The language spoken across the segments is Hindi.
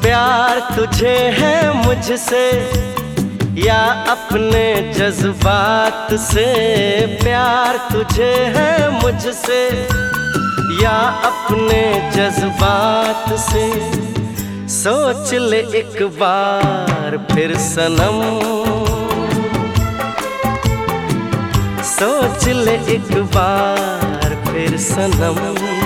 प्यार तुझे है मुझसे या अपने जज्बात से। प्यार तुझे है मुझसे या अपने जज्बात से। सोच ले एक बार फिर सनम, सोच ले एक बार फिर सनम।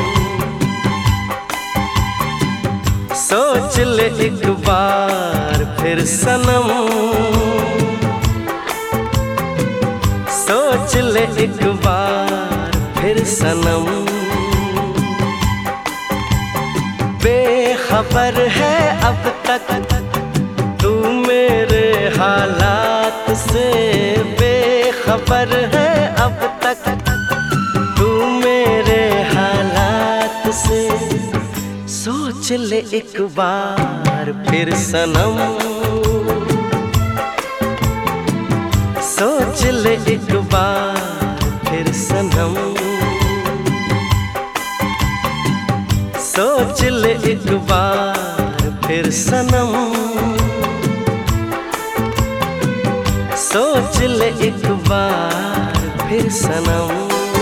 सोच ले एक बार फिर सनम, सोच ले एक बार फिर सनम। बेखबर है अब तक तू मेरे हालात से। बेखबर है अब तक तू मेरे हालात से। सोच ले एक बार फिर सनम, सोच ले एक बार फिर सनम। सोच ले एक बार फिर सनम, सोच ले एक बार फिर सनम।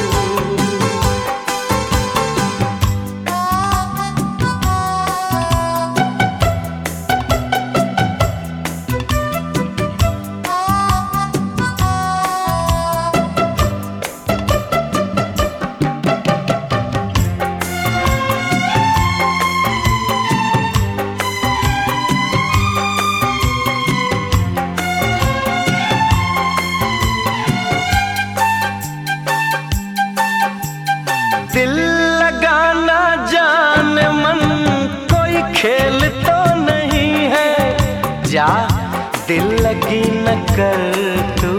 दिल लगाना जान मन कोई खेल तो नहीं है। जा दिल लगी न कर तू,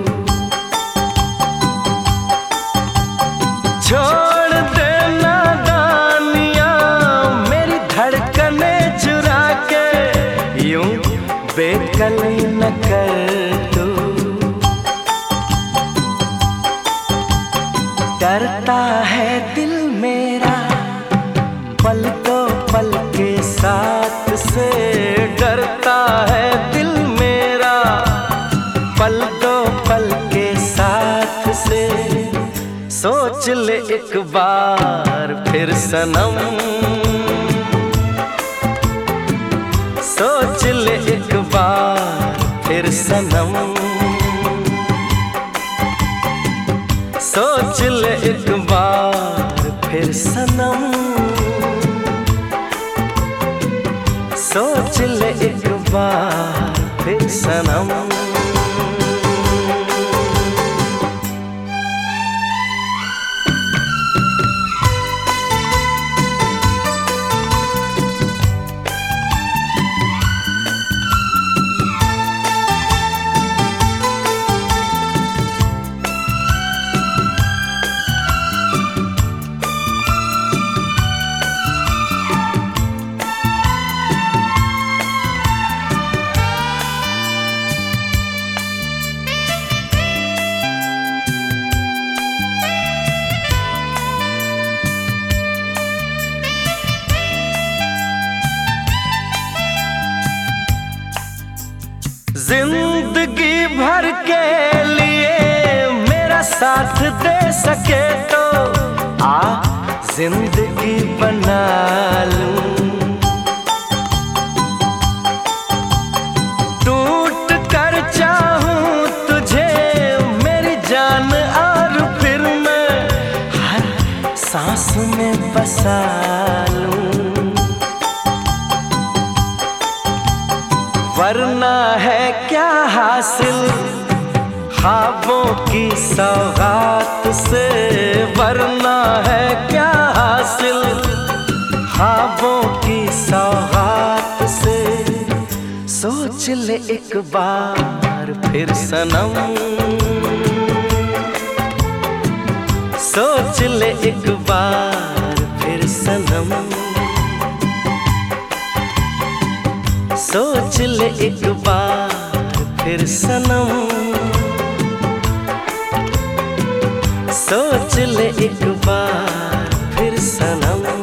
छोड़ देना दानियां मेरी धड़कने चुरा के। यूं बेकली न कर तू, डरता है दिल मेरा पल तो पल के साथ से। डरता है दिल मेरा पल तो पल के साथ से। सोच ले एक बार फिर सनम, सोच ले एक बार फिर सनम। सोच ले एक बार फिर सनम, सोच ले एक बार फिर सनम। जिंदगी भर के लिए मेरा साथ दे सके तो आ जिंदगी बना लूं। टूट कर चाहूं तुझे मेरी जान और फिर मैं हर सांस में बसा लूं। वरना है क्या हासिल ख्वाबों की सौगात से। वरना है क्या हासिल ख्वाबों की सौगात से। सोच ले एक बार फिर सनम, सोच ले एक बार फिर सनम। सोच ले एक बार फिर सनम, सोच ले एक बार फिर सनम।